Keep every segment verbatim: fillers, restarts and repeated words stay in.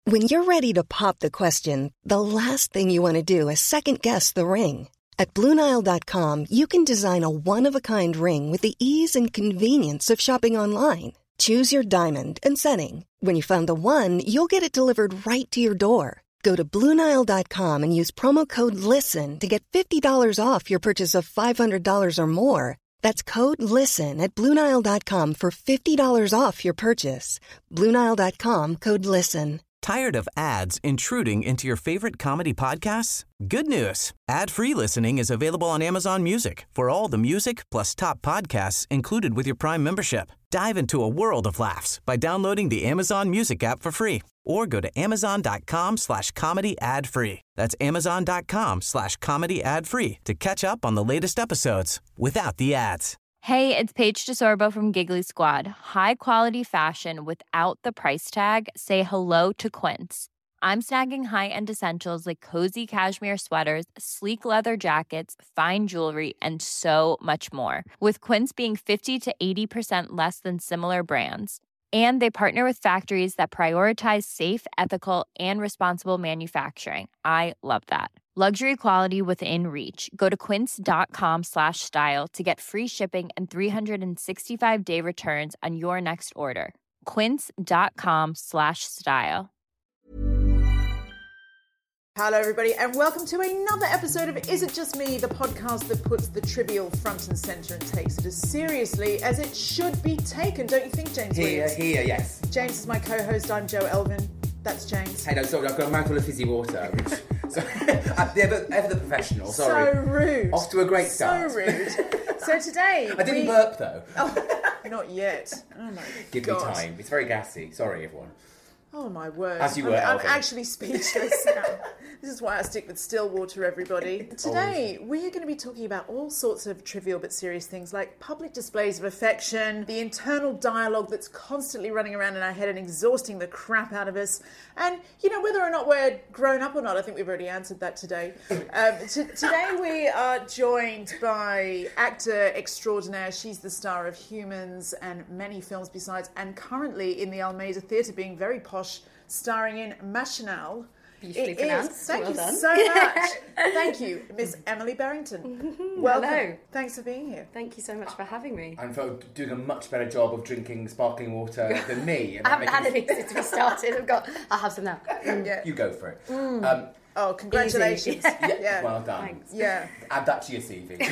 When you're ready to pop the question, the last thing you want to do is second-guess the ring. At Blue Nile dot com, you can design a one-of-a-kind ring with the ease and convenience of shopping online. Choose your diamond and setting. When you find the one, you'll get it delivered right to your door. Go to Blue Nile dot com and use promo code LISTEN to get fifty dollars off your purchase of five hundred dollars or more. That's code LISTEN at Blue Nile dot com for fifty dollars off your purchase. Blue Nile dot com, code LISTEN. Tired of ads intruding into your favorite comedy podcasts? Good news. Ad-free listening is available on Amazon Music for all the music plus top podcasts included with your Prime membership. Dive into a world of laughs by downloading the Amazon Music app for free or go to amazon.com slash comedy ad free. That's amazon.com slash comedy ad free to catch up on the latest episodes without the ads. Hey, it's Paige DeSorbo from Giggly Squad. High quality fashion without the price tag. Say hello to Quince. I'm snagging high-end essentials like cozy cashmere sweaters, sleek leather jackets, fine jewelry, and so much more. With Quince being fifty to eighty percent less than similar brands. And they partner with factories that prioritize safe, ethical, and responsible manufacturing. I love that. Luxury quality within reach. Go to quince.com slash style to get free shipping and three sixty-five day returns on your next order. Quince.com slash style. Hello everybody and welcome to another episode of Is It Just Me, the podcast that puts the trivial front and centre and takes it as seriously as it should be taken. Don't you think, James Here, Williams? here, yes. James is my co-host, I'm Jo Elvin. That's James. Hey, no, sorry, I've got a mouthful of fizzy water. Which, so, ever, ever the professional, sorry. So rude. Off to a great start. So rude. So today... I didn't we... burp, though. Oh, not yet. Oh my Give God. me time. It's very gassy. Sorry, everyone. Oh my word. As you I'm, were, I'm Elvin. actually speechless now. This is why I stick with still water, everybody. Today, we are going to be talking about all sorts of trivial but serious things like public displays of affection, the internal dialogue that's constantly running around in our head and exhausting the crap out of us, and, you know, whether or not we're grown up or not. I think we've already answered that today. Um, t- today, we are joined by actor extraordinaire. She's the star of Humans and many films besides, and currently in the Almeida Theatre being very posh, starring in Machinal. Beautifully It pronounced. is. Thank Well you done. so much. Thank you, Miss Emily Barrington. Welcome. Hello. Thanks for being here. Thank you so much for having me. I'm for doing a much better job of drinking sparkling water than me. And I haven't making- had any since we started. I've got. I'll have some now. Yeah. You go for it. Mm. Um, Oh, congratulations. Easy. yeah, Yeah. well done. Thanks. Yeah. Add that to your C V.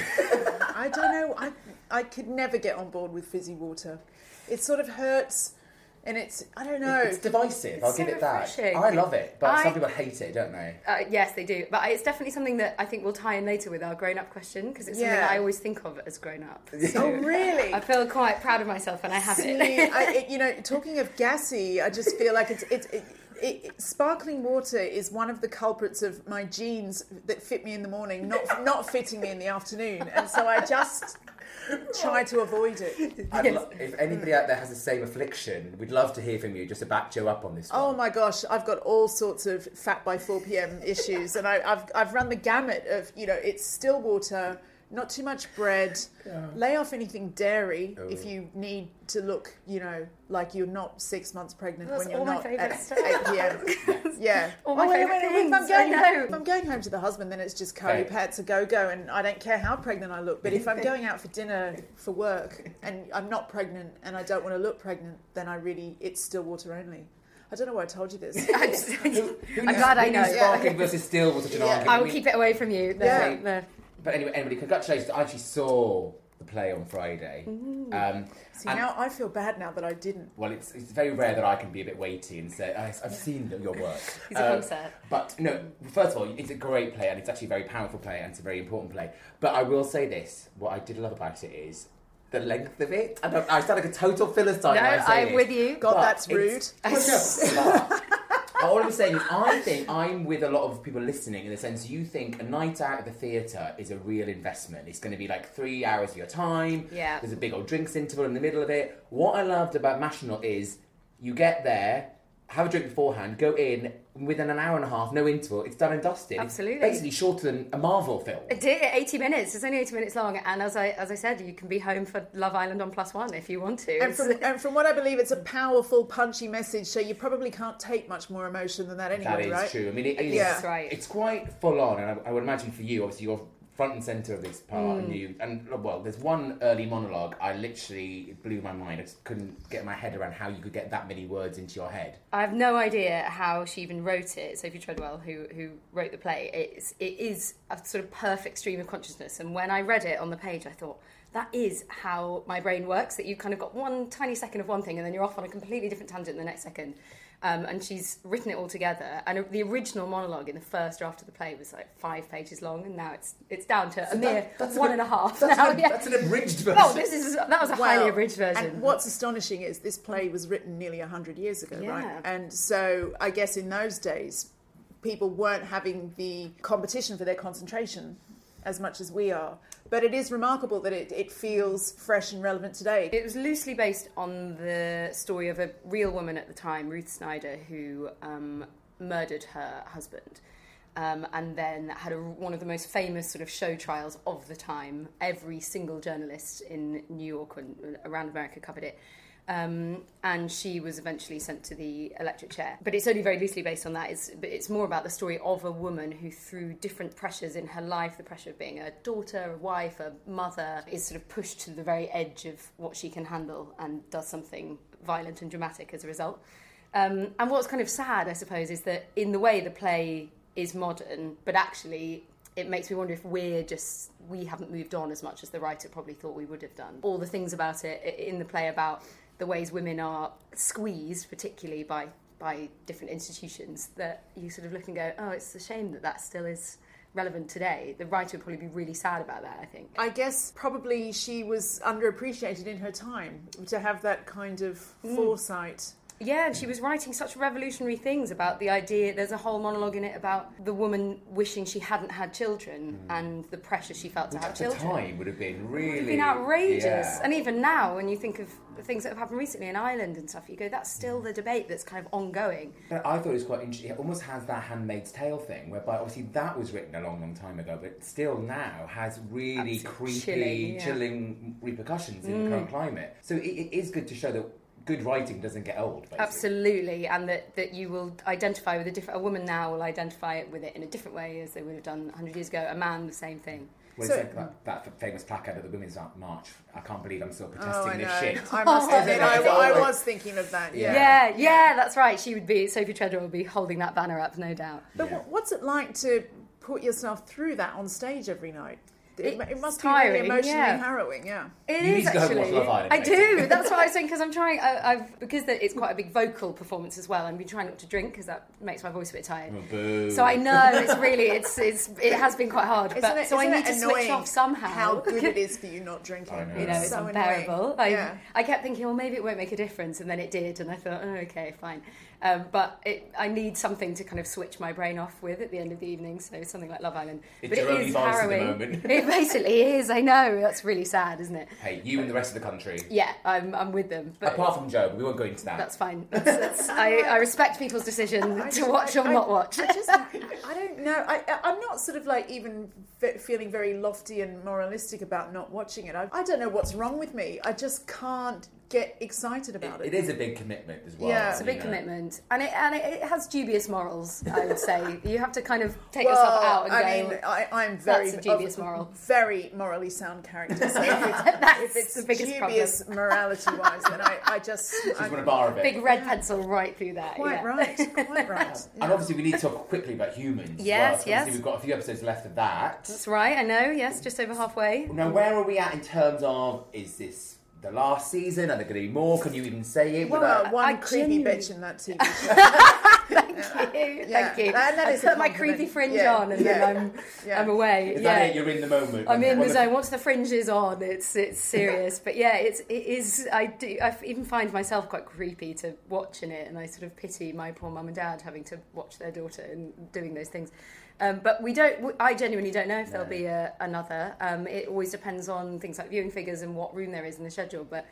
I don't know. I I could never get on board with fizzy water. It sort of hurts, and it's I don't know. It's divisive, I'll It's give so it that. refreshing. I love it, but I- some people hate it, don't they? Uh, yes, they do. But it's definitely something that I think we'll tie in later with our grown-up question because it's something Yeah. that I always think of as grown-up. Oh, So really? I feel quite proud of myself when I have See, it. I, it, you know, talking of gassy, I just feel like it's it's. It, It, it, sparkling water is one of the culprits of my genes that fit me in the morning, not not fitting me in the afternoon, and so I just try to avoid it. I'd lo- if anybody out there has the same affliction, we'd love to hear from you just to back Joe up on this one. Oh my gosh, I've got all sorts of fat by four p.m. issues, and I, I've I've run the gamut of, you know, it's still water, not too much bread, Yeah. lay off anything dairy Oh. if you need to look, you know, like you're not six months pregnant That's when you're all my not favourite at stuff. eight p.m. Yeah. All my Oh, wait, favourite wait, wait, If I'm things, I going, know. if I'm going home to the husband, then it's just curry Right. pats a go-go, and I don't care how pregnant I look. But if I'm going out for dinner for work and I'm not pregnant and I don't want to look pregnant, then I really, it's still water only. I don't know why I told you this. I just, Who I'm knew- glad I who know. knew sparkling versus still was such an Yeah. argument. I will mean- keep it away from you. No, Yeah. no. But anyway, Emily, congratulations. I actually saw the play on Friday. Um, See, and- now I feel bad now that I didn't. well, it's it's very rare that I can be a bit weighty and say, I, I've seen your work. He's a Uh, concert. But, no, first of all, it's a great play and it's actually a very powerful play and it's a very important play. But I will say this, what I did love about it is the length of it. I, don't, I sound like a total philistine No, when I say I'm this. with you. God, But that's rude. it's- Well, no, but all I'm saying is I think I'm with a lot of people listening in the sense you think a night out at the theatre is a real investment. It's going to be like three hours of your time. Yeah. There's a big old drinks interval in the middle of it. What I loved about Machinal is you get there, have a drink beforehand, go in within an hour and a half, no interval, it's done and dusted. Absolutely. It's basically shorter than a Marvel film. It did, eighty minutes. It's only eighty minutes long, and as I as I said, you can be home for Love Island on Plus One if you want to. And from, and from what I believe, it's a powerful, punchy message, so you probably can't take much more emotion than that anyway, That is right? true. I mean, it, it's, Yeah. That's right. it's quite full on, and I, I would imagine for you, obviously, you're front and centre of this part, Mm. and you, and well, there's one early monologue, I literally, it blew my mind. I just couldn't get my head around how you could get that many words into your head. I have no idea how she even wrote it. Sophie Treadwell, who who wrote the play, it's, it is a sort of perfect stream of consciousness. And when I read it on the page, I thought, that is how my brain works, that you've kind of got one tiny second of one thing and then you're off on a completely different tangent the next second. Um, and she's written it all together. And the original monologue in the first draft of the play was like five pages long, and now it's it's down to a mere that's one an- and a half. That's, now, an, yeah. that's an abridged version. Oh, this is that was a Wow. highly abridged version. And what's astonishing is this play was written nearly one hundred years ago, Yeah. right? And so I guess in those days, people weren't having the competition for their concentration as much as we are. But it is remarkable that it, it feels fresh and relevant today. It was loosely based on the story of a real woman at the time, Ruth Snyder, who um, murdered her husband. Um, and then had a, one of the most famous sort of show trials of the time. Every single journalist in New York and around America covered it. Um, and she was eventually sent to the electric chair. But it's only very loosely based on that. It's, but it's more about the story of a woman who, through different pressures in her life, the pressure of being a daughter, a wife, a mother, is sort of pushed to the very edge of what she can handle and does something violent and dramatic as a result. Um, and what's kind of sad, I suppose, is that in the way the play is modern, but actually it makes me wonder if we're just, we haven't moved on as much as the writer probably thought we would have done. All the things about it in the play about the ways women are squeezed, particularly by by different institutions, that you sort of look and go, oh, it's a shame that that still is relevant today. The writer would probably be really sad about that, I think. I guess probably she was underappreciated in her time to have that kind of foresight. Yeah, and she was writing such revolutionary things about the idea. There's a whole monologue in it about the woman wishing she hadn't had children mm. and the pressure she felt to Which have at children. the time would have been really... It would have been outrageous. Yeah. And even now, when you think of the things that have happened recently in Ireland and stuff, you go, that's still the debate that's kind of ongoing. But I thought it was quite interesting. It almost has that Handmaid's Tale thing, whereby obviously that was written a long, long time ago, but still now has really Absolutely creepy, chilling, yeah. chilling repercussions in Mm. the current climate. So it, it is good to show that good writing doesn't get old, basically. Absolutely, and that, that you will identify with a different... A woman now will identify with it in a different way as they would have done one hundred years ago. A man, the same thing. Well, So- it's like that, that famous placard at the Women's March. I can't believe I'm still Oh, protesting I this know. shit. I must Oh, admit, yeah. I, I was thinking of that, yeah. Yeah. Yeah, yeah, that's right. She would be... Sophie Treadwell would be holding that banner up, no doubt. But Yeah. wh- what's it like to put yourself through that on stage every night? It, It's it must be tiring, really emotionally yeah. harrowing, yeah. It You is need to go home and actually. watch Love Island, I basically. do. That's what I was saying because I'm trying. I, I've because the, it's quite a big vocal performance as well. I've been trying not to drink because that makes my voice a bit tired. Oh, boo. So I know it's really it's it's it has been quite hard. Isn't But it, so I isn't need it to switch annoying off somehow. how good it is for you not drinking? I know. You know, it's so unbearable. annoying. I, Yeah. I kept thinking, well, maybe it won't make a difference, and then it did, and I thought, oh, okay, fine. Um, but it, I need something to kind of switch my brain off with at the end of the evening, so something like Love Island. It's but your it only is vice at the harrowing. moment. It basically is. I know. That's really sad, isn't it? Hey, you and the rest of the country. Yeah, I'm I'm with them. But Apart from Joe, but we won't go into that. that's fine. That's, that's, I, I respect people's decision I to just- watch I- or I- not watch. I just, I don't know. I, I- I'm not sort of like even fe- feeling very lofty and moralistic about not watching it. I, I don't know what's wrong with me. I just can't get excited about It, it. it is a big commitment as well. Yeah. It's a you big know. commitment, and it and it, it has dubious morals. I would say you have to kind of take Well, yourself out and I go. mean, I, I'm very That's a dubious of- moral. very morally sound character. So if it's, That's if it's the biggest dubious morality-wise, then I, I just Just I'm want a bar of it. Big red pencil right through that. quite yeah. right, quite right. And obviously we need to talk quickly about Humans as Yes, well. So yes. Obviously we've got a few episodes left of that. That's right. I know. Yes, just over halfway. Now, where are we at in terms of, is this the last season? Are there going to be more? Can you even say it? Well, without... one I creepy genuinely- bitch in that T V show. Thank you. Yeah. Thank you. That- that I is a put my compliment. creepy fringe Yeah, on, and yeah, then I'm yeah. I'm away. Is yeah. that it? You're in the moment. I'm in When the zone. Once the fringe is on, it's it's serious. But yeah, it's it is. I do. I even find myself quite creepy to watching it, and I sort of pity my poor mum and dad having to watch their daughter and doing those things. Um, but we don't. I genuinely don't know if there'll be a, another. Um, it always depends on things like viewing figures and what room there is in the schedule. But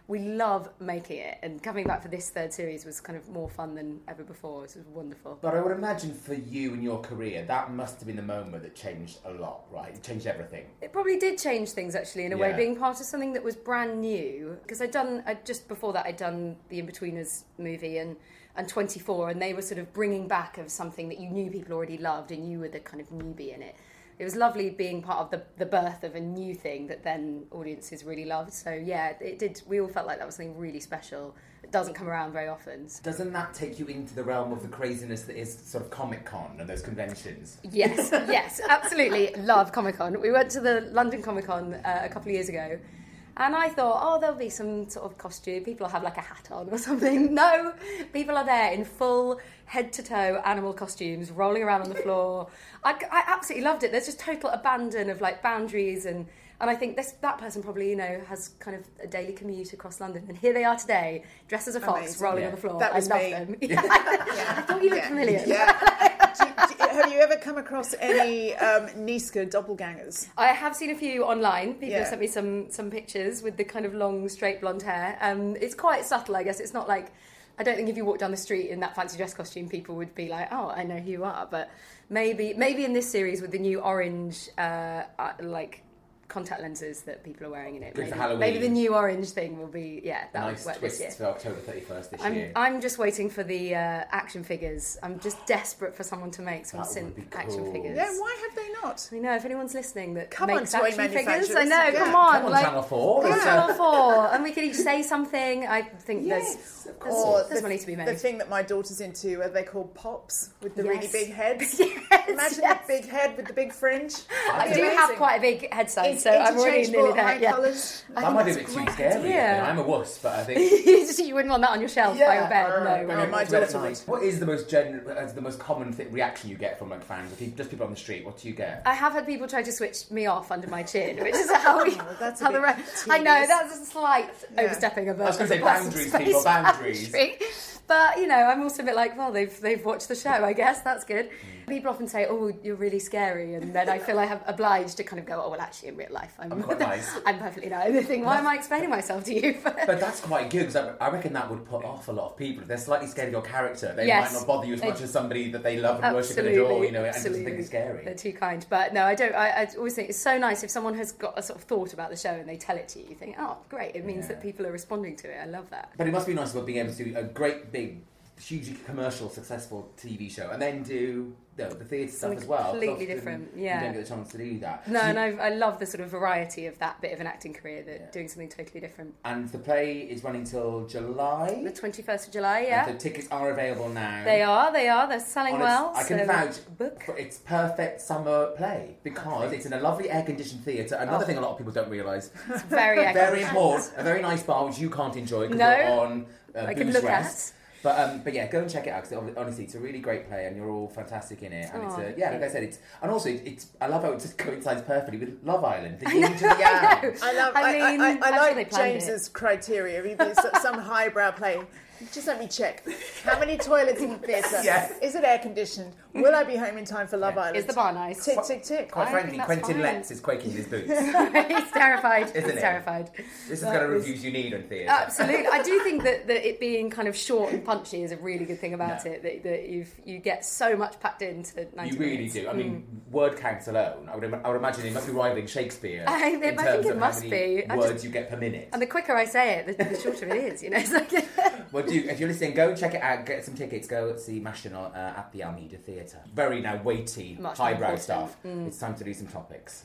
we love making it, and coming back for this third series was kind of more fun than ever before. It was wonderful. But I would imagine for you and your career, that must have been the moment that changed a lot, right? It changed everything. It probably did change things, actually, in a Yeah. way, being part of something that was brand new. Because I'd done, I'd, just before that, I'd done the In-Betweeners movie and, and twenty-four, and they were sort of bringing back of something that you knew people already loved, and you were the kind of newbie in it. It was lovely being part of the, the birth of a new thing that then audiences really loved. So, yeah, it did. We all felt like that was something really special. It doesn't come around very often. Doesn't that take you into the realm of the craziness that is sort of Comic-Con and those conventions? Yes, yes, absolutely. Love Comic-Con. We went to the London Comic-Con uh, a couple of years ago, and I thought, oh, there'll be some sort of costume. People will have like a hat on or something. No, people are there in full head-to-toe animal costumes, rolling around on the floor. I, I absolutely loved it. There's just total abandon of like boundaries, and and I think this that person probably, you know, has kind of a daily commute across London, and here they are today, dressed as a fox, Amazing. rolling Yeah. on the floor. That was I love me. them. Yeah. I thought you looked Yeah. familiar. Yeah. do, do, have you ever come across any um, Niska doppelgangers? I have seen a few online. People Yeah. have sent me some some pictures with the kind of long, straight blonde hair. Um, it's quite subtle, I guess. It's not like, I don't think if you walk down the street in that fancy dress costume, people would be like, oh, I know who you are. But maybe maybe in this series with the new orange, uh, uh, like, contact lenses that people are wearing in it. Good Maybe, for Halloween. maybe the new orange thing will be, yeah, that Nice will work this year. twists for October thirty-first this I'm, year. I'm just waiting for the uh, action figures. I'm just desperate for someone to make some That would synth be action cool. figures. Yeah, why have they not? I know, if anyone's listening that Come on, makes toy action figures, manufacturers. I know, Yeah. come on. Come on, like, Channel four. Come on, It's, uh, Channel four. And we could each say something. I think Yes, there's, of there's, course. there's money to be made. The thing that my daughter's into, are they called pops with the really Yes. big heads? Yes, Imagine yes. the big head with the big fringe. I That'd do be have amazing. quite a big head size, In- so I'm already interchangeable nearly there. eye Yeah. colours. I That think might be a that's bit a too great scary. idea. I mean, I'm a wuss, but I think... you wouldn't want that on your shelf by Yeah. your bed, Uh, no. When Oh, you're my to bed at daughter night. What is the most gen- uh, the most common th- reaction you get from like fans? If you, just people on the street, what do you get? I have had people try to switch me off under my chin, which is how we. Oh, that's a how the bit re- I know tedious. that's a slight Yeah. overstepping of a. I was gonna of a say personal boundaries, space people, boundaries. boundary. But you know, I'm also a bit like, well, they've they've watched the show. I guess that's good. Mm. People often say, "Oh, you're really scary," and then I feel I have obliged to kind of go, "Oh, well, actually, in real life, I'm, I'm quite nice. I'm perfectly nice." They think, why am I explaining myself to you? But that's quite good, because I, I reckon that would put off a lot of people. If they're slightly scared of your character, they Yes. might not bother you as They- much as somebody that they love and worship and Absolutely, adore, you know, and just absolutely. think it's scary. They're too kind. But no, I don't. I, I always think it's so nice if someone has got a sort of thought about the show and they tell it to you. You think, oh, great. It means Yeah. that people are responding to it. I love that. But it must be nice about being able to do a great, big, hugely commercial, successful T V show, and then do you know, the theatre stuff Something as well. 'cause completely often different, You yeah. don't get the chance to do that. No, So you- and I've, I love the sort of variety of that bit of an acting career, that Yeah. doing something totally different. And the play is running till July. The twenty-first of July, yeah. And the tickets are available now. They are, they are. They're selling Honest, well. I can so vouch book. for it's perfect summer play because it's in a lovely air-conditioned theatre. Another Oh. thing a lot of people don't realise. It's very Very excellent. important. A very nice bar which you can't enjoy because No. you're on uh, I can booze look rest. But um, but yeah, go and check it out because honestly, it's a really great play and you're all fantastic in it. And it's Oh, a, yeah, thank like I said, it's and also it, it's I love how it just coincides perfectly with Love Island. The I yin know, to the yang. I know. I love. I I, I, mean, I, I I'm sure they like planned it. James's criteria. If it's some highbrow play, just let me check. How many toilets in the theatre? Yes. Is it air conditioned? Will I be home in time for Love Yeah. Island? Is the bar nice? Tick tick tick. Quite I frankly, think that's Quentin fine. Letts is quaking in his boots. He's terrified. Isn't He's it? terrified. This is the That kind of is- reviews you need on theatre. Absolutely, I do think that, that it being kind of short and punchy is a really good thing about Yeah. it. That, that you you get so much packed into ninety You really minutes. do. I mean, Mm. word counts alone. I would, im- I would imagine it must be rivaling Shakespeare I- in I think terms it of must how many be. I words just- you get per minute. And the quicker I say it, the, the shorter it is. You know, it's like Well, do if you're listening, go and check it out. Get some tickets. Go see Mashton uh, at the Almeida Theatre. Very now weighty, Much more highbrow important. stuff. Mm. It's time to do some topics.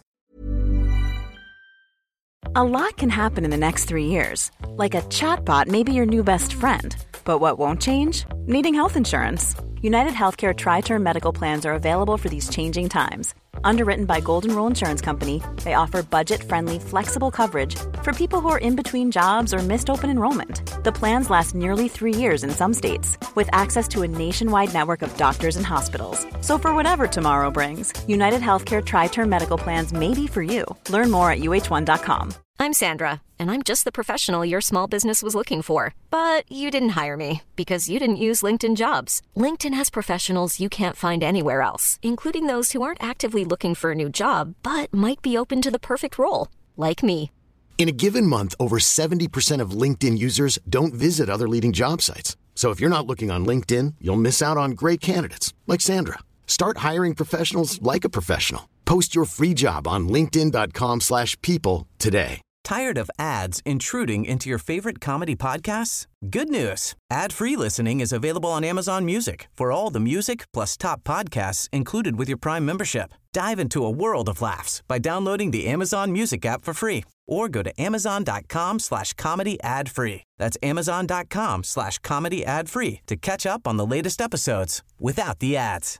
A lot can happen in the next three years. Like a chatbot may be your new best friend. But what won't change? Needing health insurance. United Healthcare Tri-Term Medical Plans are available for these changing times. Underwritten by Golden Rule Insurance Company, they offer budget-friendly, flexible coverage for people who are in between jobs or missed open enrollment. The plans last nearly three years in some states, with access to a nationwide network of doctors and hospitals. So for whatever tomorrow brings, United Healthcare Tri-Term Medical Plans may be for you. Learn more at U H one dot com. I'm Sandra, and I'm just the professional your small business was looking for. But you didn't hire me because you didn't use LinkedIn Jobs. LinkedIn has professionals you can't find anywhere else, including those who aren't actively looking for a new job, but might be open to the perfect role, like me. In a given month, over seventy percent of LinkedIn users don't visit other leading job sites. So if you're not looking on LinkedIn, you'll miss out on great candidates like Sandra. Start hiring professionals like a professional. Post your free job on linkedin dot com slash people today. Tired of ads intruding into your favorite comedy podcasts? Good news. Ad-free listening is available on Amazon Music for all the music plus top podcasts included with your Prime membership. Dive into a world of laughs by downloading the Amazon Music app for free or go to amazon.com slash comedy ad free. That's amazon.com slash comedy ad free to catch up on the latest episodes without the ads.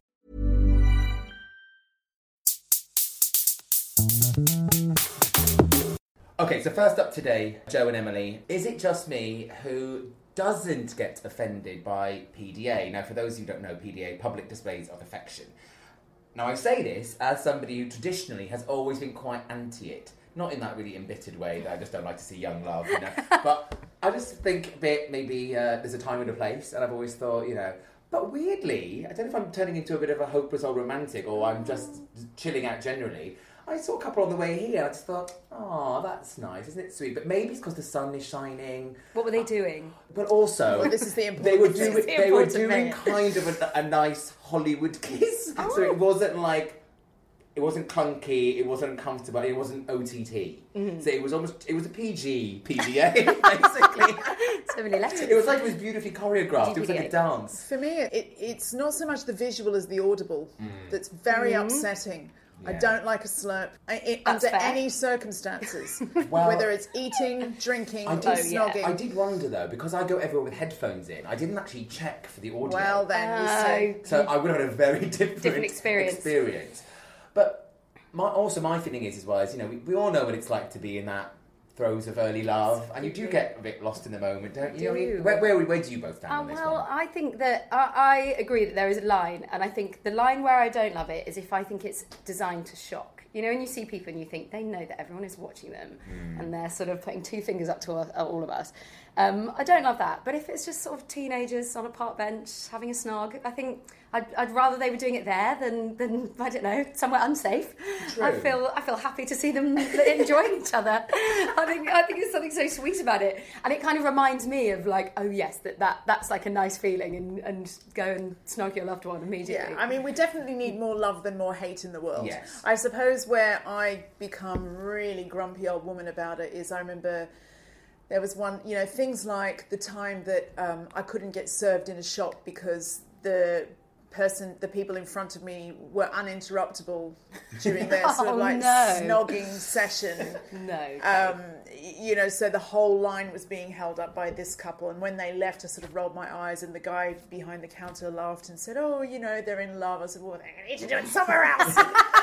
Okay, so first up today, Joe and Emily. Is it just me who doesn't get offended by P D A? Now, for those who don't know, P D A, public displays of affection. Now, I say this as somebody who traditionally has always been quite anti it. Not in that really embittered way that I just don't like to see young love, you know. But I just think that maybe uh, there's a time and a place, and I've always thought, you know. But weirdly, I don't know if I'm turning into a bit of a hopeless old romantic or I'm just chilling out generally. I saw a couple on the way here and I just thought, oh, that's nice, isn't it sweet? But maybe it's because the sun is shining. What were they doing? But also, well, this is the important they were thing. doing, The they were important doing thing. kind of a, a nice Hollywood kiss. Oh. So it wasn't like, it wasn't clunky, it wasn't uncomfortable, it wasn't O T T. Mm-hmm. So it was almost, it was a P G P D A, basically. So many letters. It was like it was beautifully choreographed. It was like a dance. For me, it, it's not so much the visual as the audible mm. that's very mm. upsetting. Yeah. I don't like a slurp I, it, under fair. any circumstances, well, whether it's eating, drinking, I or did, snogging. Yeah. I did wonder though, because I go everywhere with headphones in, I didn't actually check for the audio. Well then, uh, you see. So I would have had a very different, different experience. experience. But my, also my feeling is as well, is, you know, we, we all know what it's like to be in that throes of early love, and you do get a bit lost in the moment, don't you? Do I mean, where, where, where do you both stand uh, on this well, one? I think that I, I agree that there is a line, and I think the line where I don't love it is if I think it's designed to shock. You know, when you see people and you think they know that everyone is watching them mm. and they're sort of putting two fingers up to all, all of us. Um, I don't love that. But if it's just sort of teenagers on a park bench having a snog, I think I'd, I'd rather they were doing it there than, than, I don't know, somewhere unsafe. True. I feel I feel happy to see them enjoying each other. I think I think there's something so sweet about it. And it kind of reminds me of like, oh yes, that, that that's like a nice feeling, and, and go and snog your loved one immediately. Yeah, I mean, we definitely need more love than more hate in the world. Yes. I suppose where I become really grumpy old woman about it is I remember there was one, you know, things like the time that um, I couldn't get served in a shop because the person, the people in front of me were uninterruptible during their sort of Oh, like no. snogging session. No. Okay. Um, you know, so the whole line was being held up by this couple, and when they left, I sort of rolled my eyes, and the guy behind the counter laughed and said, "Oh, you know, they're in love." I said, "Well, they need to do it somewhere else."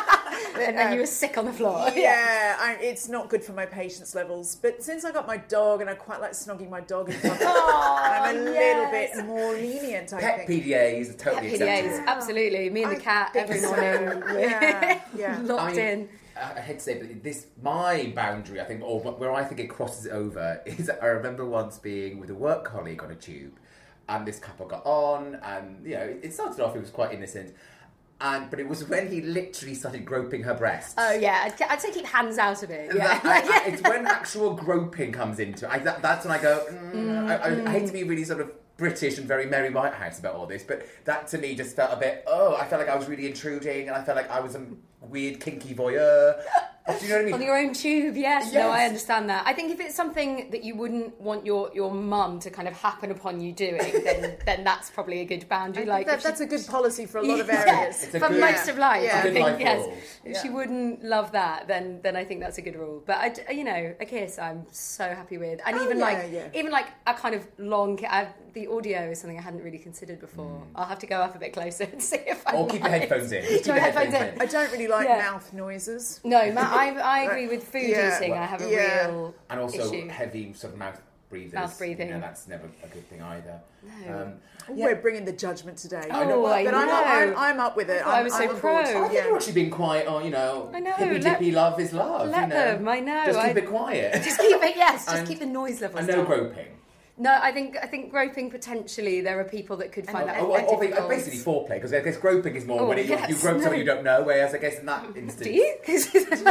And then you were sick on the floor. Yeah, I, it's not good for my patience levels. But since I got my dog, and I quite like snogging my dog in front of me, I'm a yes. little bit more lenient, I Pet think. P D A is totally P D As, acceptable. absolutely. Me and the I cat think every so. morning. Yeah, yeah. Locked I mean, in. I hate to say, but this my boundary, I think, or where I think it crosses over, is I remember once being with a work colleague on a tube, and this couple got on, and you know, it started off, it was quite innocent, and but it was when he literally started groping her breasts. Oh yeah, I'd, I'd say keep hands out of it. Yeah, That, I, I, it's when actual groping comes into it. I, that, that's when I go. Mm, mm, I, I, I hate to be really sort of British and very Mary Whitehouse about all this, but that to me just felt a bit. Oh, I felt like I was really intruding, and I felt like I was a weird kinky voyeur. Do you know what I mean? On your own tube, yes. Yes. No, I understand that. I think if it's something that you wouldn't want your, your mum to kind of happen upon you doing, then then that's probably a good boundary. Like that, if that's she, a good policy for a lot of Yeah, areas. It's a for good- most of life, Yeah. I Good think life yes. rules. If Yeah. she wouldn't love that, then then I think that's a good rule. But I, d- you know, a kiss, I'm so happy with, and Oh, even yeah, like yeah. even like a kind of long. ki- I, the audio is something I hadn't really considered before. I'll have to go up a bit closer and see if I. Or keep your mind. headphones in. Just Keep keep my your headphones headphones in. I don't really like Yeah. mouth noises. No, Matt, I, I agree with food Yeah. eating. I have a Yeah. real And also issue. heavy sort of mouth breathers. Mouth breathing. You know, that's never a good thing either. No. Um, Ooh, We're bringing the judgment today. I know, I but I'm, know. I'm, I'm up with it. I I'm, was so I'm on pro. board. I think Yeah. you're actually being quite, oh, you know, I know, hippy let- dippy love is love. let you know. them, I know, Just keep I- it quiet. Just keep it, yes. Just And- keep the noise levels And no down. groping. No, I think I think groping potentially there are people that could find Or, that or, or, or difficult. basically foreplay, because I guess groping is more Oh, when it, yes, you grope no. someone you don't know, whereas I guess in that instance... Do you? Yeah,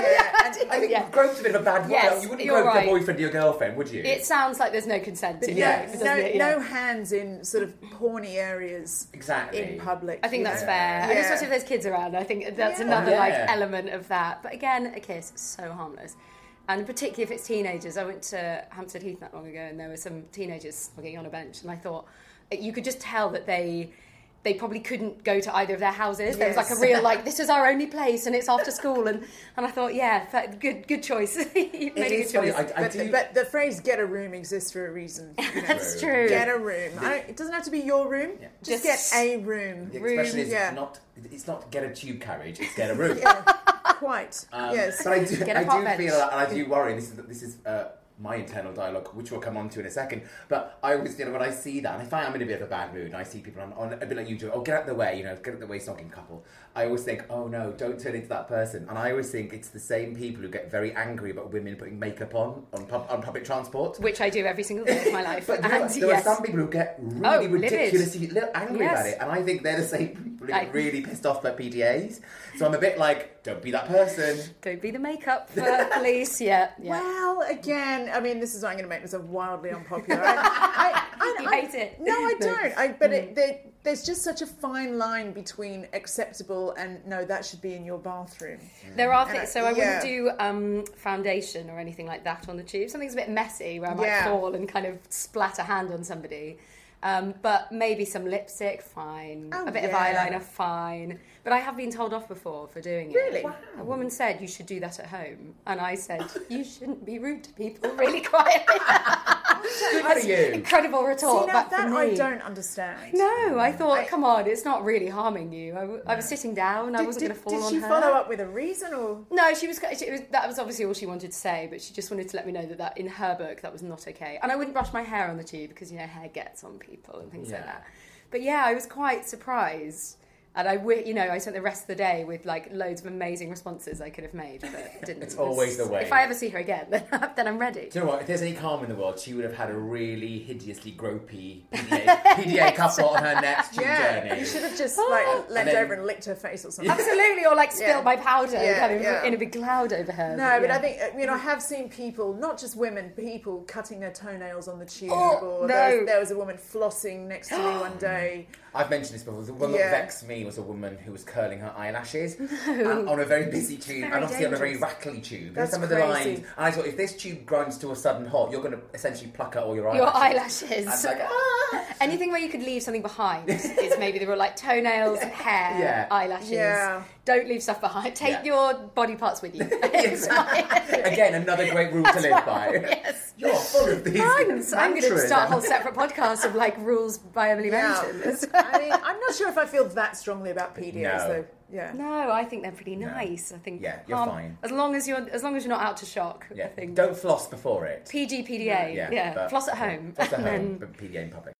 and I think Yeah. grope's a bit of a bad word. Yes, You wouldn't you're grope right. your boyfriend or your girlfriend, would you? It sounds like there's no consent. To Yeah. it, no, doesn't it? Yeah. no hands in sort of porny areas Exactly. in public. I think you that's know? fair, and Yeah. especially if there's kids around. I think that's Yeah. another Yeah. like element of that. But again, a kiss, so harmless, and particularly if it's teenagers. I went to Hampstead Heath not long ago, and there were some teenagers smoking on a bench, and I thought you could just tell that they. They probably couldn't go to either of their houses. There was like a Yes. real like, this is our only place, and it's after school, and, and I thought, yeah, fa- good good choice. You made a It is good funny, choice. I, I But, do... but the phrase "get a room" exists for a reason. You know? That's true. Get a room. I don't, it doesn't have to be your room. Yeah. Just, Just- get a room. The expression is yeah. not, it's not get a tube carriage, it's get a room. Yeah, quite. Um, yes. But I do, Get a I park do bench. feel, and I do worry, this is, this is uh, my internal dialogue, which we'll come on to in a second, but I always, you know, when I see that, and if I am in a bit of a bad mood, and I see people on, on a bit like you do, oh, get out of the way, you know, get out of the way, snogging couple, I always think, oh no, don't turn into that person. And I always think it's the same people who get very angry about women putting makeup on, on, pub, on public transport. Which I do every single day of my life. But you know, and there yes. are some people who get really Oh, livid. ridiculously little angry Yes. about it, and I think they're the same people who I- get really pissed off about P D As. So I'm a bit like, don't be that person. Don't be the makeup for police, yeah. yeah. Well, again, I mean, this is I'm going to make myself wildly unpopular. I, I, I, You I, hate it. No, I No. don't. I, but it, there, there's just such a fine line between acceptable and no, that should be in your bathroom. There are And things, I- so I yeah. wouldn't do um, foundation or anything like that on the tube. Something's a bit messy where I might Yeah. fall and kind of splat a hand on somebody. Um, but maybe some lipstick, fine. Oh, a bit of yeah. eyeliner, fine. But I have been told off before for doing it. Really? Wow. A woman said you should do that at home, and I said you shouldn't be rude to people really quietly. Good for you. Incredible retort See, now back that from I me. don't understand. No, I thought, I- come on, it's not really harming you. I, w- I was sitting down, I Did, wasn't did, going to fall did on she her. follow up with a reason or? No, she was, she was. That was obviously all she wanted to say, but she just wanted to let me know that, that in her book that was not okay. And I wouldn't brush my hair on the tube because you know hair gets on people and things like Yeah. that. But yeah, I was quite surprised. And I, wi- you know, I spent the rest of the day with like loads of amazing responses I could have made, but didn't. It's always the way. If I ever see her again, then, then I'm ready. Do you know what? If there's any calm in the world, she would have had a really hideously gropey P D A, P D A couple on her next tube Yeah, journey. you should have just like leant then- over and licked her face or something. Absolutely, or like spill Yeah. my powder Yeah, kind of yeah. in a big cloud over her. No, but yeah. I think, uh, you know, I have seen people, not just women, people cutting their toenails on the tube. Oh, or no. there, was, there was a woman flossing next to me one day. I've mentioned this before. The one Yeah. that vexed me was a woman who was curling her eyelashes and on a very busy tube, Very and obviously on a very dangerous. rattly tube. And That's some of the crazy. lines, and I thought, if this tube grinds to a sudden halt, you're going to essentially pluck out all your Your eyelashes. eyelashes. I'm like, ah! Anything where you could leave something behind is maybe the rule, like toenails, hair, Yeah. eyelashes. Yeah. Don't leave stuff behind. Take Yeah. your body parts with you. It's fine. Again, another great rule to That's live right. by. Yes. You're full of these Thanks. I'm going to mantras start a and- whole separate podcast of like rules by Emily Yeah. Menton. I mean, I'm not sure if I feel that strongly about P D As, No. though. Yeah. No, I think they're pretty nice. I think Yeah, you're um, fine. As long as you're as long as you're not out to shock. I Yeah. think. Don't floss before it. P G P D A. Yeah, Yeah. but- Floss at home. Floss at And home, then- but P D A in public.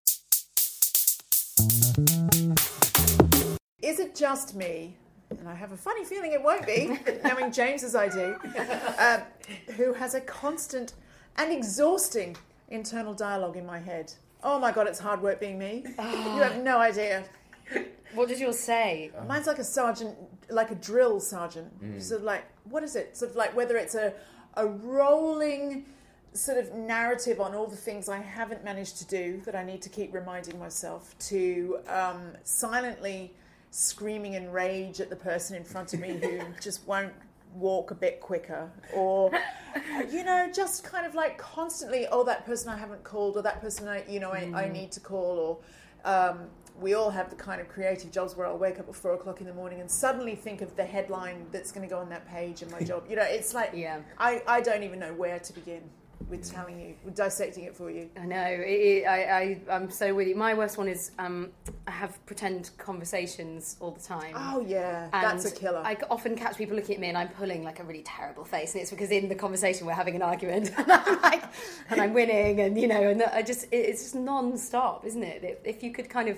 Is it just me, and I have a funny feeling it won't be, knowing James as I do, um, who has a constant and exhausting internal dialogue in my head? Oh my God, it's hard work being me. You have no idea. What does yours say? Mine's like a sergeant, like a drill sergeant. Sort of like, what is it? Sort of like whether it's a, a rolling sort of narrative on all the things I haven't managed to do that I need to keep reminding myself, to um, silently screaming in rage at the person in front of me who just won't walk a bit quicker, or you know, just kind of like constantly, oh, that person I haven't called, or that person I, you know, I, I need to call, or um, we all have the kind of creative jobs where I'll wake up at four o'clock in the morning and suddenly think of the headline that's going to go on that page in my job. You know, it's like, Yeah. I, I don't even know where to begin with telling you, with dissecting it for you. I know. It, it, I, I, I'm so with you. My worst one is um, I have pretend conversations all the time. Oh yeah, And that's a killer. I often catch people looking at me and I'm pulling like a really terrible face, and it's because in the conversation we're having an argument and I'm like, and I'm winning, and you know, and I just it, it's just non-stop, isn't it? If you could kind of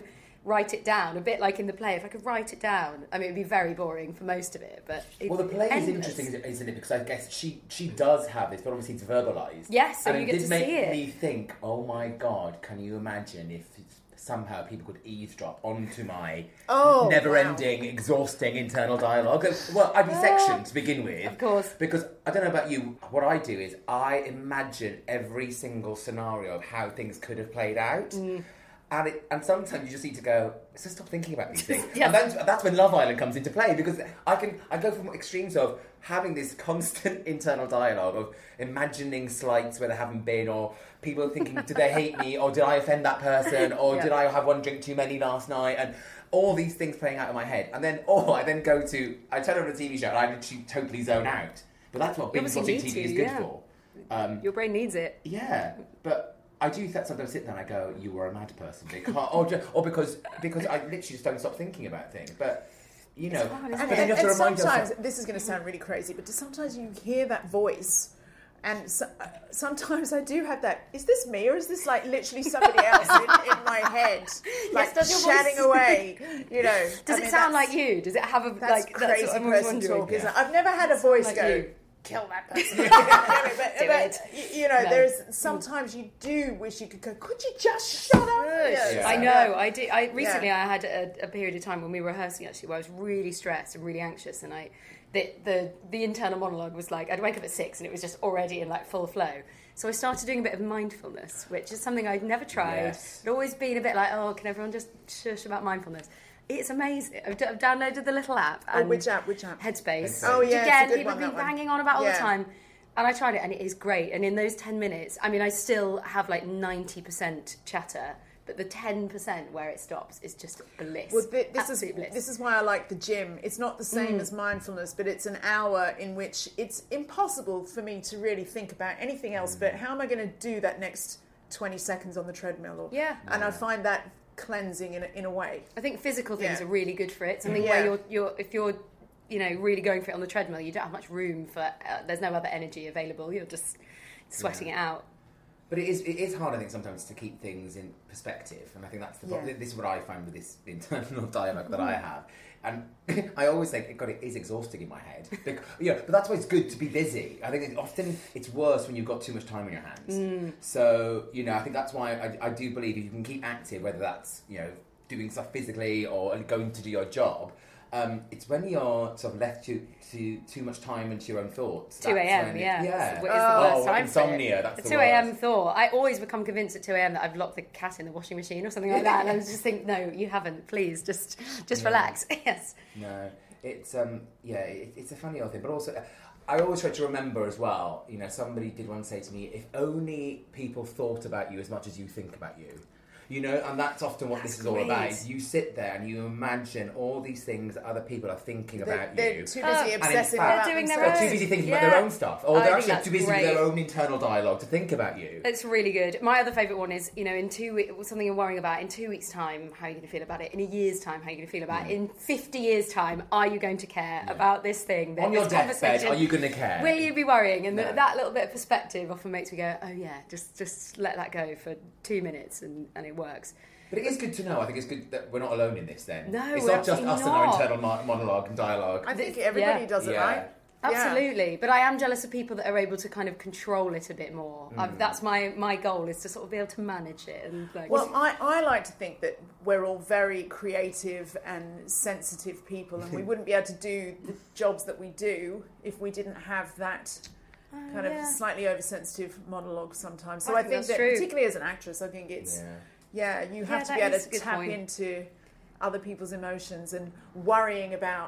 write it down, a bit like in the play. If I could write it down, I mean, it'd be very boring for most of it. But it, well, the play endless. is interesting, isn't it? Because I guess she she does have this, but obviously it's verbalised. Yes, so and you it get did to make see it. me think, oh my God, can you imagine if somehow people could eavesdrop onto my oh, never-ending, wow. exhausting internal dialogue? Well, I'd be sectioned to begin with. Of course. Because, I don't know about you, what I do is I imagine every single scenario of how things could have played out. Mm. And, it, and sometimes you just need to go, let's just stop thinking about these things. Yes. And that's, that's when Love Island comes into play, because I can I go from extremes of having this constant internal dialogue of imagining slights where there haven't been, or people thinking, did they hate me, or did I offend that person, or yeah. did I have one drink too many last night, and all these things playing out in my head. And then, or I then go to, I turn on a T V show and I literally totally zone out. But that's what binge watching T V is good yeah. for. Um, Your brain needs it. Yeah, but I do th- sometimes sit there and I go, you were a mad person. Because, or, just, or because because I literally just don't stop thinking about things. But, you know, hard, but And, then and, you have to and remind sometimes, yourself. this is going to sound really crazy, but sometimes you hear that voice, and so, uh, sometimes I do have that, is this me, or is this like literally somebody else in, in my head, like does your chatting voice- away, you know. Does I it mean, sound that's- like you? Does it have a, That's like, crazy that's what I'm always person wondering. talk, isn't it? I've never had a voice like go, you. kill that person. but, but, Do it. y- you know, No. there's sometimes you do wish you could go, could you just shut up? Yeah. I know. I did. I recently Yeah. I had a, a period of time when we were rehearsing actually, where I was really stressed and really anxious, and I the the the internal monologue was like, I'd wake up at six and it was just already in like full flow. So I started doing a bit of mindfulness, which is something I'd never tried. Yes. I'd always been a bit like, oh, can everyone just shush about mindfulness? It's amazing. I've, d- I've downloaded the little app. Oh, And which app? Which app? Headspace. Oh, yeah, it's a Again, good people one, have that been one. banging on about all Yeah. the time. And I tried it, and it is great. And in those ten minutes, I mean, I still have like ninety percent chatter, but the ten percent where it stops is just bliss. Well, th- this Absolute is bliss. this is why I like the gym. It's not the same Mm. as mindfulness, but it's an hour in which it's impossible for me to really think about anything else. But how am I going to do that next twenty seconds on the treadmill? Or, Yeah. and I find that cleansing in a, in a way. I think physical things Yeah. are really good for it. Something Yeah. where you're, you're, if you're, you know, really going for it on the treadmill, you don't have much room for. Uh, there's no other energy available. You're just sweating it out. But it is it is hard, I think, sometimes to keep things in perspective, and I think that's the Yeah. this is what I find with this internal dialogue that I have, and I always think, God, it is exhausting in my head. Because, yeah, but that's why it's good to be busy. I think it, often it's worse when you've got too much time on your hands. Mm. So you know, I think that's why I, I do believe if you can keep active, whether that's you know doing stuff physically or going to do your job. Um, it's when you're sort of left to, to too much time into your own thoughts. two a.m. That's when it- yeah, yeah. It's the, it's the Oh, worst time insomnia, for it. that's the two a.m. worst. thought. I always become convinced at two a.m. that I've locked the cat in the washing machine or something like that, and I just think, no, you haven't. Please, just just No. relax. Yes. No, it's um, yeah, it, it's a funny old thing, but also I always try to remember as well. You know, somebody did once say to me, "If only people thought about you as much as you think about you." You know, and that's often what That's this is all great. about. Is you sit there and you imagine all these things that other people are thinking They're, about they're you. too busy Oh. in obsessing fact- about They're doing their themselves. They're own. too busy thinking Yeah. about their own stuff, or I they're think actually that's too busy great. with their own internal dialogue to think about you. It's really good. My other favourite one is, you know, in two we- something you're worrying about in two weeks' time, how are you going to feel about it? In a year's time, how are you going to feel about it? In fifty years' time, are you going to care about this thing? On this your deathbed, conversation? are you going to care? Will you be worrying? And No. th- that little bit of perspective often makes me go, oh yeah, just just let that go for two minutes and, and it works. But it is good to know. I think it's good that we're not alone in this. Then No, it's we're not just us absolutely and our not. internal mo- monologue and dialogue. I think everybody Yeah. does it, Yeah. right? Absolutely, but I am jealous of people that are able to kind of control it a bit more. Mm. I've, that's my, my goal, is to sort of be able to manage it. And like, Well, I, I like to think that we're all very creative and sensitive people, and we wouldn't be able to do the jobs that we do if we didn't have that kind Oh, yeah. of slightly oversensitive monologue sometimes. So I I, think think that's that, true. particularly as an actress, I think it's, Yeah. yeah, you have Yeah, to that be able is a to good tap point. into other people's emotions and worrying about,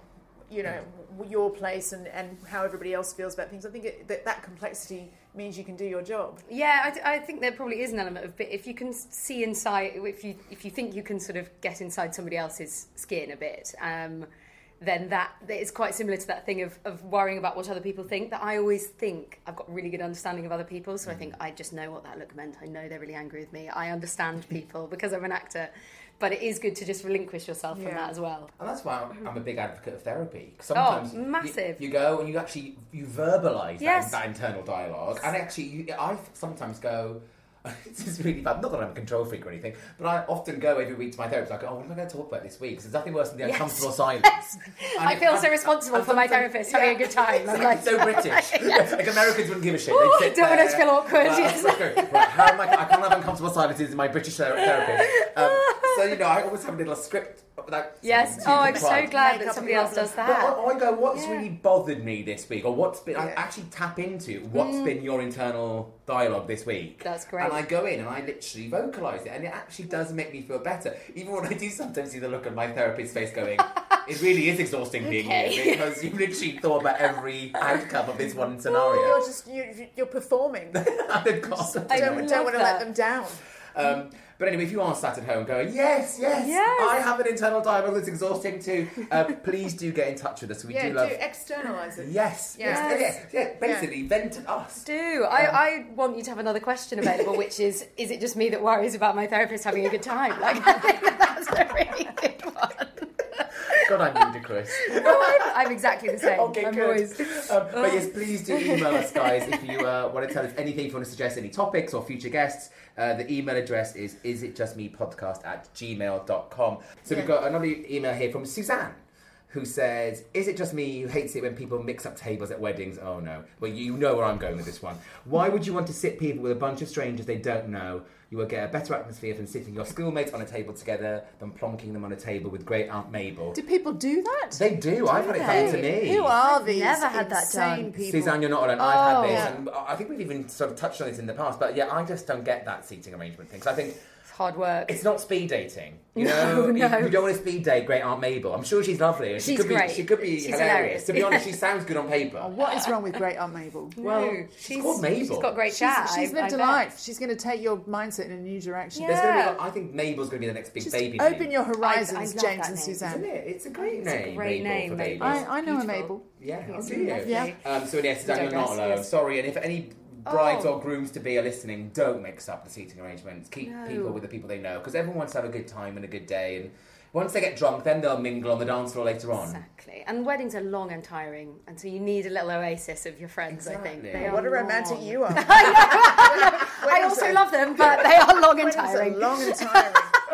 you know, your place and, and how everybody else feels about things. I think it, that that complexity means you can do your job. Yeah, I, th- I think there probably is an element of, but if you can see inside, if you if you think you can sort of get inside somebody else's skin a bit, um, then that it's quite similar to that thing of, of worrying about what other people think. That I always think I've got really good understanding of other people, so I think I just know what that look meant. I know they're really angry with me. I understand people because I'm an actor. But it is good to just relinquish yourself from Yeah. that as well. And that's why I'm, I'm a big advocate of therapy. 'Cause Oh, sometimes you- massive. You, go and you actually you verbalise Yes. that, that internal dialogue, and actually, you, I sometimes go, this is really bad. Not that I'm a control freak or anything, but I often go every week to my therapist. I go, oh, what am I going to talk about this week? Because there's nothing worse than the Yes. uncomfortable silence. Yes. I And feel I'm- so responsible I'm for my sometimes- therapist having a good time. It's I'm like, like, so British. Yes. Like Americans wouldn't give a shit. Ooh, They'd sit don't want there. us to feel awkward, Right, yes. I was like, right, how am I, I can't have uncomfortable silences in my British ther- therapist. Um, so, you know, I always have a little script. Like, yes. so Oh, you I'm can so try. glad Make that up somebody a else does But that. I, I go, what's Yeah. really bothered me this week? Or what's been, I Yeah. actually tap into what's been your internal dialogue this week. That's great. And I go in and I literally vocalise it. And it actually does make me feel better. Even when I do sometimes see the look on my therapist's face going, it really is exhausting being Okay. here. Because you literally thought about every outcome of this one scenario. You're just you, you're performing. I've got I don't love don't want to let that. them down. Um, but anyway, if you are sat at home going, yes, yes, Yes. I have an internal dialogue that's exhausting too, uh, please do get in touch with us. We Yeah, do love... do externalise it. Yes, yes, Yes. yes, yeah, basically, vent at us. Do I, I want you to have another question available, which is: is it just me that worries about my therapist having a good time? Like, I think that that's a really good one. God, I'm ludicrous. No, I'm, I'm exactly the same. Okay, I'm good. always. Um, but yes, please do email us, guys, if you uh, want to tell us anything, if you want to suggest any topics or future guests. Uh, the email address is isitjustmepodcast at gmail dot com. So we've got another email here from Suzanne, who says, is it just me who hates it when people mix up tables at weddings? Oh no. Well, you know where I'm going with this one. Why would you want to sit people with a bunch of strangers they don't know? You will get a better atmosphere from sitting your schoolmates on a table together than plonking them on a table with great Aunt Mabel. Do people do that? They do. I've had it happen to me. Who are these never had that insane done. people? Suzanne, you're not alone. I've had Oh. this, Yeah. and I think we've even sort of touched on this in the past. But yeah, I just don't get that seating arrangement thing. 'Cause I think It's hard work. it's not speed dating. You No, know, You- no. You, don't want to speed date great Aunt Mabel. I'm sure she's lovely. And she She's could great. Be, she could be She's hilarious. hilarious. To be honest, she sounds good on paper. What is wrong with great Aunt Mabel? Well, No, she's called Mabel. She's got great She's, chat. she's I- lived I a bet. life. She's going to take your mindset in a new direction. Yeah. There's gonna be, I think Mabel's going to be the next big Just baby open name. your I- I horizons, love James that and name. Suzanne. Isn't it? It's a great It's a name. great Mabel name, for babies. Mabel. I, I know a Beautiful. Mabel. Yeah, how It's do you? lovely. Yeah. Um, so yes, Dan, you're not digress, alone. yes. Sorry, and if any brides Oh. or grooms to be are listening, don't mix up the seating arrangements. Keep No. people with the people they know, because everyone wants to have a good time and a good day. And once they get drunk, then they'll mingle on the dance floor later on. Exactly. And weddings are long and tiring, and so you need a little oasis of your friends, I think. Exactly. They What are a romantic long. you are. I also love them, but they are long and Weddings are tiring. long and tiring.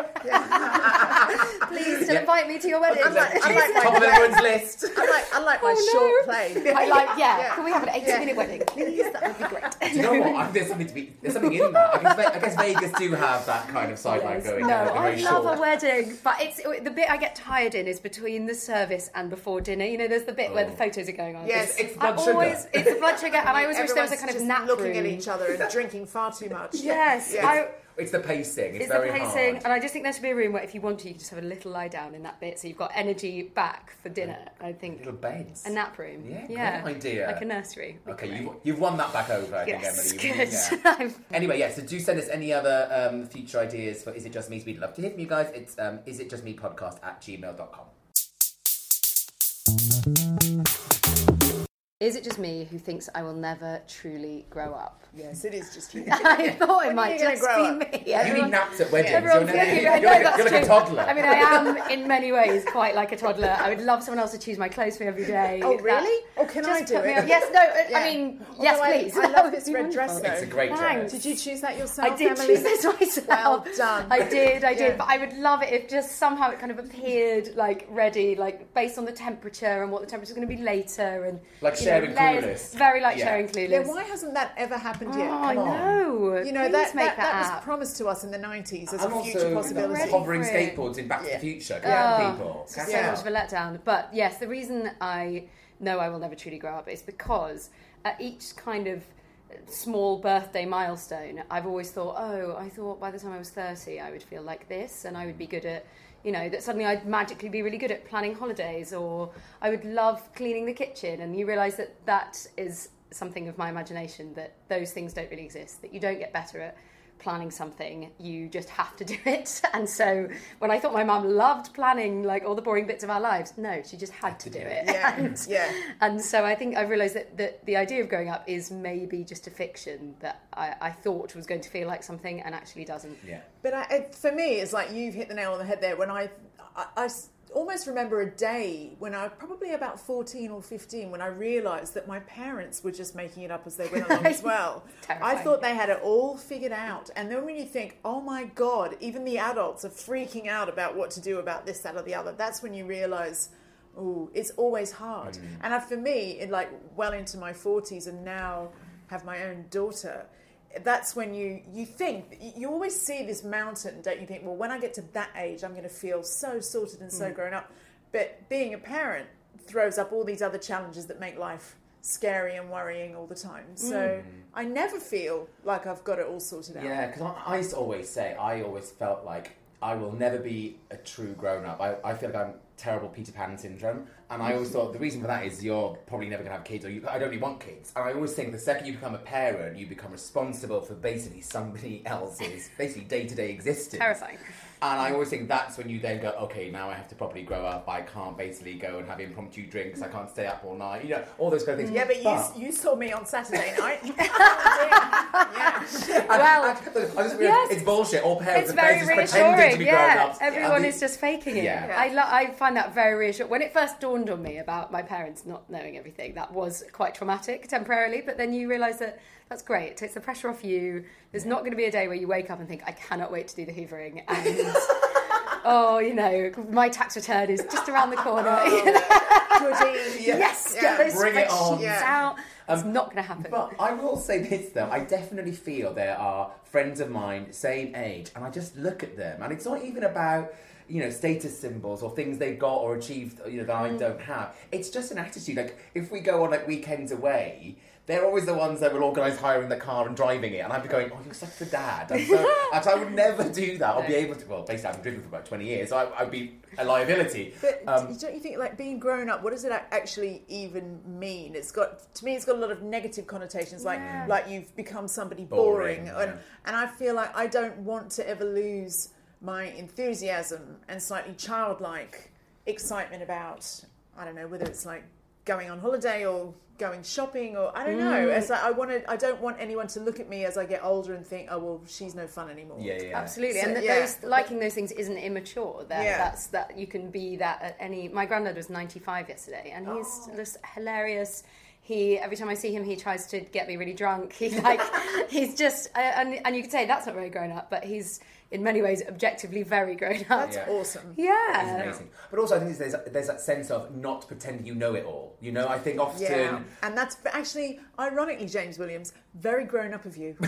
Please still invite me to your wedding. Unlike, unlike, Top of my, everyone's list. unlike, unlike my Oh, short no. play. I like, yeah. Yeah. Can we have an eighty-minute Yeah. wedding, please? That would be great. Do you know what? I, there's something to be. There's something in that. I guess, Ve- I guess Vegas do have that kind of sideline Yes. going. No, They're I very love short. a wedding, but it's the bit I get tired in is between the service and before dinner. You know, there's the bit where the Oh. photos are going on. Yes. It's I blood sugar. always, it's the blood sugar, and I always wish there was a Everyone's kind of just nap looking room. at each other and drinking far too much. Yes, Yes. I, It's the pacing. It's, it's the very pacing, hard. and I just think there should be a room where if you want to, you can just have a little lie down in that bit, so you've got energy back for dinner. I think Little beds. a nap room. Yeah, great idea. Like a nursery. Okay, you've, you've won that back over, I Yes, think, Emily. good. You've- yeah. I'm- Anyway, yeah, so do send us any other um, future ideas for Is It Just Me? We'd love to hear from you guys. It's um, isitjustmepodcast at gmail dot com. Is it just me who thinks I will never truly grow up? Yes, it is just you. I thought it When might are you gonna just grow be up? me. You Everyone- need naps at weddings. Everyone's You're, thinking, you're, I you're, know like, that's you're like a true. toddler. I mean, I am in many ways quite like a toddler. I would love someone else to choose my clothes for me every day. Oh, That- really? Oh, can I just do put me it? up- Yes, no, uh, Yeah. I mean, yes, Although I- please. I That love would this be red dress, wonderful. though. It's a great Thanks. dress. Did you choose that yourself, I did Emily? choose this myself. Well done. I did, I did. Yeah. But I would love it if just somehow it kind of appeared like ready, like based on the temperature and what the temperature's going to be later, and Like you know, sharing layers- Clueless. Very like Yeah. sharing Clueless. Yeah, why hasn't that ever happened yet? Oh, Come I on. know. You know, Please that, make that, that app. was promised to us in the nineties as And a also future possibility. ready hovering for it. skateboards in Back to Yeah. the Future. Come Yeah. on, people. It's Catch so Yeah. much of a letdown. But yes, the reason I know I will never truly grow up is because at each kind of small birthday milestone, I've always thought, oh, I thought by the time I was thirty, I would feel like this, and I would be good at, you know, that suddenly I'd magically be really good at planning holidays, or I would love cleaning the kitchen. And you realise that that is something of my imagination, that those things don't really exist, that you don't get better at planning something, you just have to do it. And so when I thought my mum loved planning like all the boring bits of our lives, no, she just had to do it. Yeah, and, yeah. and so I think I've realised that, that the idea of growing up is maybe just a fiction that I, I thought was going to feel like something and actually doesn't. Yeah. But I, it, for me, it's like you've hit the nail on the head there. When I, I, I s- almost remember a day when I was probably about fourteen or fifteen when I realised that my parents were just making it up as they went along as well. I thought they had it all figured out. And then when you think, oh my God, even the adults are freaking out about what to do about this, that or the other, that's when you realise, oh, it's always hard. Mm. And for me, in like well into my forties and now have my own daughter, that's when you, you think, you always see this mountain, don't you think, well, when I get to that age, I'm going to feel so sorted and so mm. grown up. But being a parent throws up all these other challenges that make life scary and worrying all the time. So mm. I never feel like I've got it all sorted out. Yeah, because I, I used to always say, I always felt like I will never be a true grown-up. I, I feel like I'm terrible Peter Pan syndrome. And I always thought the reason for that is you're probably never going to have kids, or you, I don't really want kids. And I always think the second you become a parent, you become responsible for basically somebody else's basically day-to-day existence. Terrifying. And I always think that's when you then go, okay, now I have to properly grow up. I can't basically go and have impromptu drinks. I can't stay up all night. You know, all those kind of things. Yeah, but, but you you saw me on Saturday night. yeah. Well, I, I just yes, it's bullshit. All parents it's are very just reassuring. pretending to be yeah, grown-ups. everyone the, is just faking it. Yeah. I, lo- I find that very reassuring. When it first dawned on me about my parents not knowing everything, that was quite traumatic temporarily. But then you realise that that's great. It takes the pressure off you. There's yeah. not going to be a day where you wake up and think, I cannot wait to do the hoovering. And oh, you know, my tax return is just around the corner. Oh, goody. Yes, yeah. get those Bring it on. spreadsheets Yeah. out. It's Um, not going to happen. But I will say this, though. I definitely feel there are friends of mine, same age, and I just look at them, and it's not even about, you know, status symbols or things they got or achieved, you know, that mm. I don't have. It's just an attitude. Like, if we go on, like, weekends away, they're always the ones that will organise hiring the car and driving it, and I'd be going, oh, you're such a dad. And so, and so I would never do that or be able to. Well, basically, I haven't driven for about twenty years, so I, I'd be a liability. But um, don't you think, like, being grown up, what does it actually even mean? It's got, to me, it's got a lot of negative connotations, like yeah. like you've become somebody boring. Boring, and, yeah. and I feel like I don't want to ever lose my enthusiasm and slightly childlike excitement about, I don't know, whether it's like going on holiday or going shopping or I don't know. Mm. It's like I want to. I don't want anyone to look at me as I get older and think, oh well, she's no fun anymore. Yeah, yeah. Absolutely, So, and th- yeah. those, liking those things isn't immature. That Yeah. that's that you can be that at any. My granddad was ninety-five yesterday, and he's Oh. just hilarious. He every time I see him, he tries to get me really drunk. He like he's just uh, and and you could say that's not very grown up, but he's in many ways objectively very grown up. That's Yeah. awesome. Yeah, It's amazing. But also, I think there's there's that sense of not pretending you know it all. You know, I think often. Yeah, and that's actually, ironically, James Williams, very grown up of you.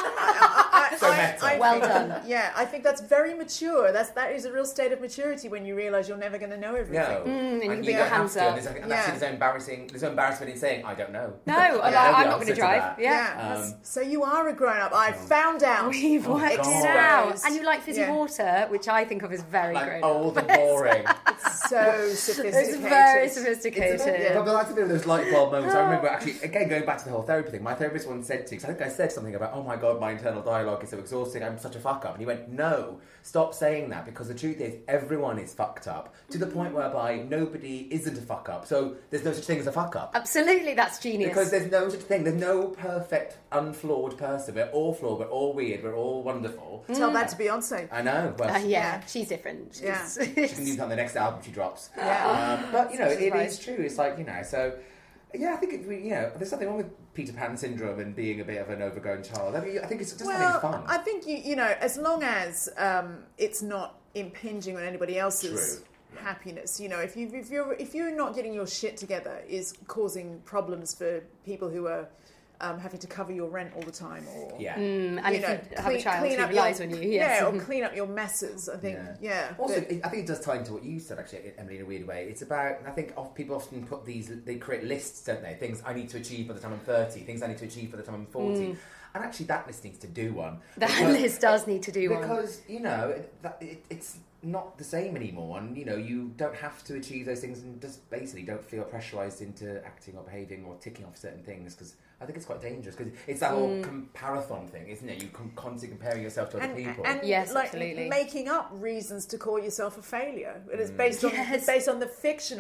I, I, So I, meta. I Well think- done. Yeah, I think that's very mature. That's that is a real state of maturity when you realise you're never going to know everything. No, and you can put don't your have hands to, up. And there's, and Yeah. actually there's no embarrassing, there's no embarrassment in saying I don't know. no, I I'm, don't like, know I'm the not going answer to drive. that. Yeah. Um, So you are a grown up. I found out. We've Oh, worked God. it out. Exposed. And you like fizzy Yeah. water, which I think of as very like grown old up. and boring. So sophisticated. It's very It's sophisticated. a bit, but I like to be those light bulb moments. I remember actually, again, going back to the whole therapy thing, my therapist once said to me, 'cause I think I said something about, oh my God, my internal dialogue is so exhausting, I'm such a fuck up. And he went, no, stop saying that, because the truth is, everyone is fucked up, to the point whereby nobody isn't a fuck up. So there's no such thing as a fuck up. Absolutely, that's genius. Because there's no such thing. There's no perfect, unflawed person. We're all flawed, we're all weird, we're all wonderful. Tell that to Beyonce. I know. Well, Uh, yeah, Yeah. she's different. She's, Yeah. she can do that on the next album she drops. Yeah. Um, but, you know, Such a it surprise. is true. It's like, you know, so... Yeah, I think, it, you know, there's something wrong with Peter Pan syndrome and being a bit of an overgrown child. I mean, I think it's just Well, having fun. I think you you know, as long as um, it's not impinging on anybody else's True. happiness. You know, if you if you're if you're not getting your shit together, is causing problems for people who are um, having to cover your rent all the time, or Yeah. Mm, and you if know, you have a child who up relies your, on you, yes. yeah, or clean up your messes. I think, Yeah. yeah. Also, but- it, I think it does tie into what you said, actually, Emily, in a weird way. It's about, I think of, people often put these, they create lists, don't they? Things I need to achieve by the time I'm thirty, things I need to achieve by the time I'm forty. Mm. And actually, that list needs to do one. That Because- list does need to do one. Because, you know, it, that, it, it's not the same anymore. And, you know, you don't have to achieve those things and just basically don't feel pressurised into acting or behaving or ticking off certain things, because I think it's quite dangerous, because it's that whole comparathon thing, isn't it? You can constantly comparing yourself to other and, people. and Yes, like absolutely. making up reasons to call yourself a failure. It is based on Yes. based on the fiction of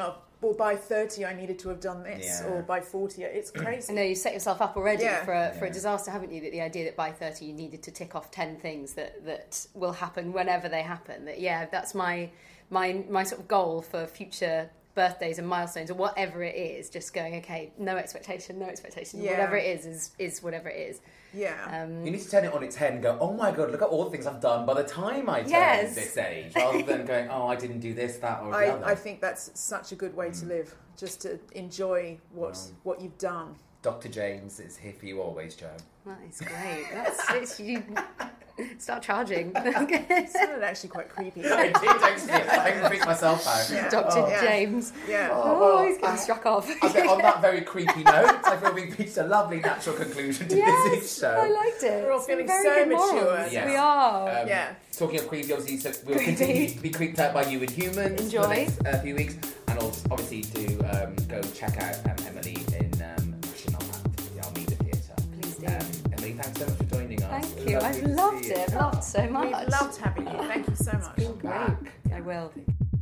well, by thirty I needed to have done this, Yeah. or by forty, it's crazy. I know you set yourself up already Yeah. for a, for Yeah. a disaster, haven't you? That the idea that by thirty you needed to tick off ten things that, that will happen whenever they happen. That yeah, that's my my my sort of goal for future birthdays and milestones or whatever it is. Just going, okay, no expectation, no expectation. Yeah. Whatever it is is is whatever it is. Yeah. Um, You need to turn it on its head and go, oh my god, look at all the things I've done by the time I turn Yes. this age, rather than going, oh, I didn't do this, that, or the I, other. I think that's such a good way to live, just to enjoy what what you've done. Doctor James is here for you always, Joe. that is great. That's it's, you start charging. It sounded actually quite creepy. I did actually. I can freak myself out. Yeah. Doctor Oh. James. Yeah. Oh, well, he's getting I- struck off. I think on that very creepy note, I feel we've reached a lovely natural conclusion to Yes, this show. I liked it. We're all Some feeling very so good mature. morals. Yes. We are. Um, Yeah. Talking of creepy, obviously, so we'll continue to be creeped out by you and humans Enjoy. for the next uh, few weeks, and also obviously do um, go check out um, Emily in um, Russian on that, the Almeida Theatre. Please do. Um, Emily, thanks so much for joining us. Thank you. Lovely I've to loved see you. it. Loved so much. We've loved having you. Thank you so much. Great. Back. I will.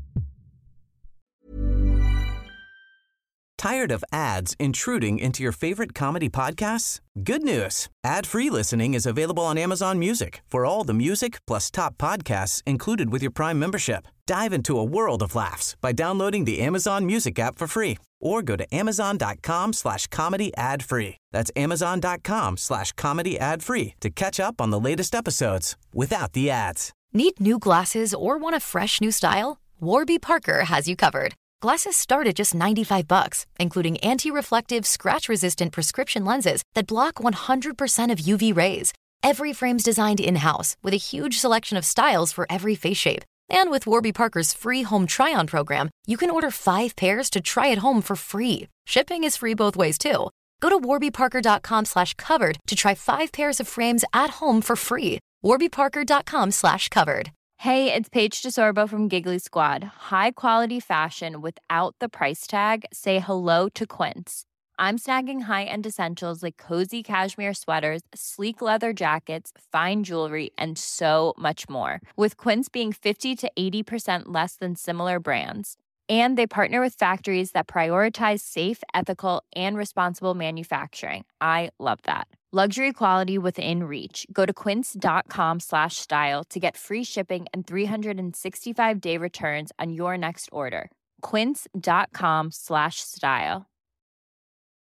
Tired of ads intruding into your favorite comedy podcasts? Good news. Ad-free listening is available on Amazon Music for all the music plus top podcasts included with your Prime membership. Dive into a world of laughs by downloading the Amazon Music app for free or go to amazon.com slash comedy ad free. That's amazon.com slash comedy ad free to catch up on the latest episodes without the ads. Need new glasses or want a fresh new style? Warby Parker has you covered. Glasses start at just ninety-five bucks, including anti-reflective, scratch-resistant prescription lenses that block one hundred percent of U V rays. Every frame's designed in-house with a huge selection of styles for every face shape. And with Warby Parker's free home try-on program, you can order five pairs to try at home for free. Shipping is free both ways, too. Go to warbyparker.com slash covered to try five pairs of frames at home for free. warbyparker.com slash covered. Hey, it's Paige DeSorbo from Giggly Squad. High quality fashion without the price tag. Say hello to Quince. I'm snagging high-end essentials like cozy cashmere sweaters, sleek leather jackets, fine jewelry, and so much more. With Quince being fifty to eighty percent less than similar brands. And they partner with factories that prioritize safe, ethical, and responsible manufacturing. I love that. Luxury quality within reach. Go to quince.com slash style to get free shipping and three sixty-five day returns on your next order. Quince.com slash style.